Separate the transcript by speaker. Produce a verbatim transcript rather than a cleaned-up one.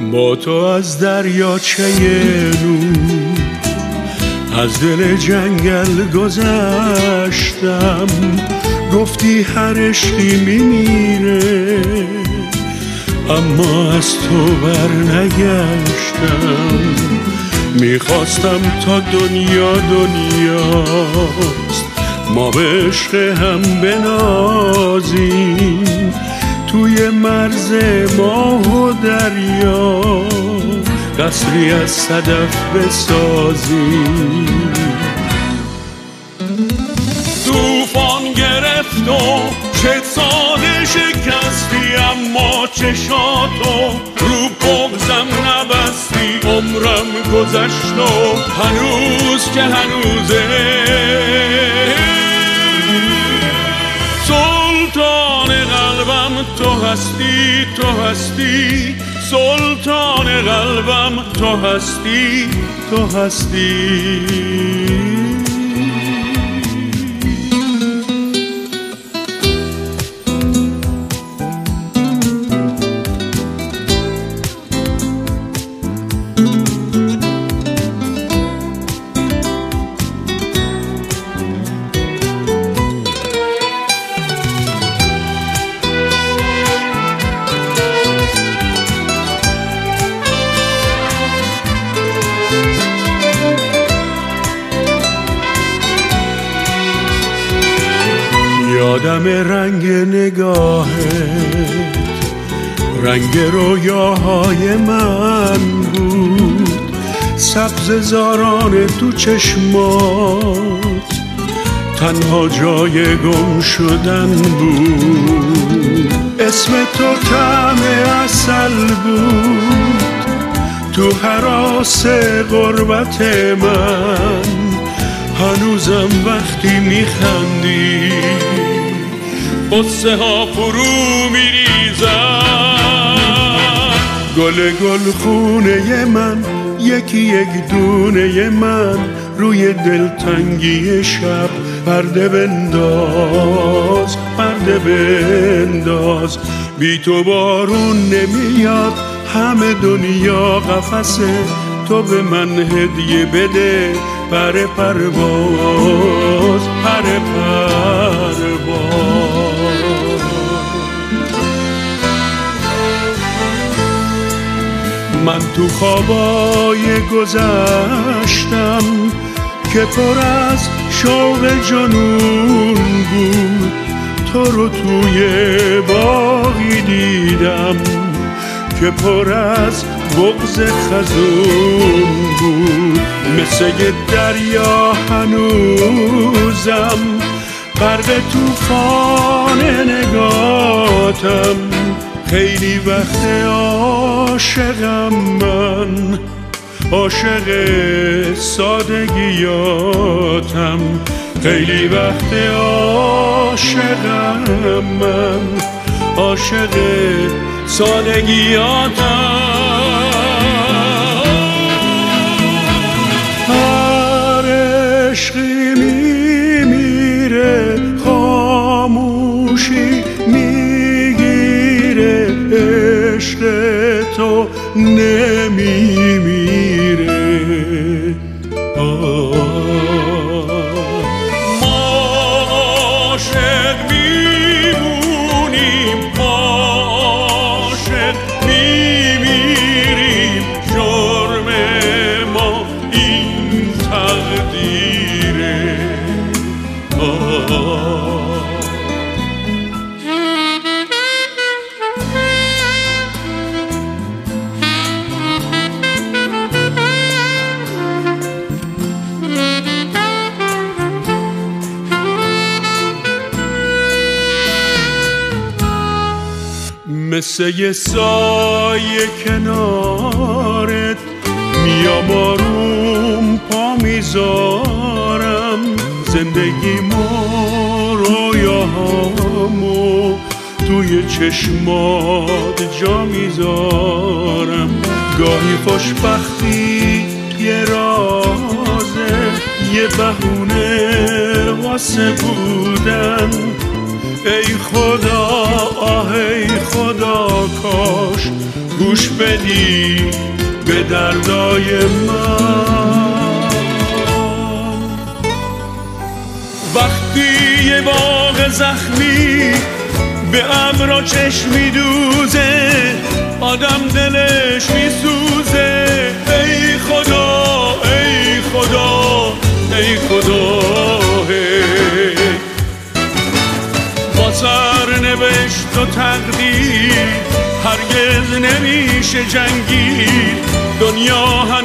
Speaker 1: با تو از دریاچه نور از دل جنگل گذشتم، گفتی هر عشقی میمیره اما از تو بر نگشتم. میخواستم تا دنیا دنیاست ما به عشق هم بنازیم، توی مرز ماه و دریا قصری از صدف بسازیم.
Speaker 2: طوفان گرفت و چه ساده شکستی، اما چشاتو رو بغزم نبستی. عمرم گذشت و هنوز که هنوزه سلطان قلبم تو هستی، تو هستی سلطان قلبم، تو هستی، تو هستی.
Speaker 1: یادم رنگ نگاهت، رنگ رویاهای من بود، سبز زاران تو چشمات تنها جای گم شدن بود. اسم تو طعم عسل بود تو هراس غربت من، هنوزم وقتی میخندی قصه ها فرو میریزن. گل گل خونه من، یکی یک دونه من، روی دلتنگی شب پرده بنداز، پرده بنداز. بی تو بارون نمیاد، همه دنیا قفسه، تو به من هدیه بده پر پرواز، پر پرواز. من تو خوابای گذشتم که پر از شوق جنون بود، تو رو توی باغی دیدم که پر از بغض خزون بود. مثل یه دریا هنوزم غرق طوفان نگاتم، خیلی وقت عاشقم من، عاشق سادگیاتم. خیلی وقت عاشقم من، عاشق سادگیاتم. هر عشقی میمیره، خاموشی میگیره، عشق تو نمیمیره.
Speaker 2: ما عاشق میمونیم، عاشق میمیریم، جرم ما این تقدیره.
Speaker 1: مثل یه سایه کنارت میام آروم پا میذارم، زندگیمو رویاهامو توی چشمات جا میذارم. گاهی خوشبختی یه رازه، یه بهونه واسه بودن. ای خدا آه ای خدا کاش گوش بدی به دردای من.
Speaker 2: وقتی یه باغ زخمی به ابرا چشمی دوزه، آدم دلش میسوزه. ای خدا ای خدا ای خدا، با سرنوشت و تقدیر هرگز نمیشه جنگید. دنیا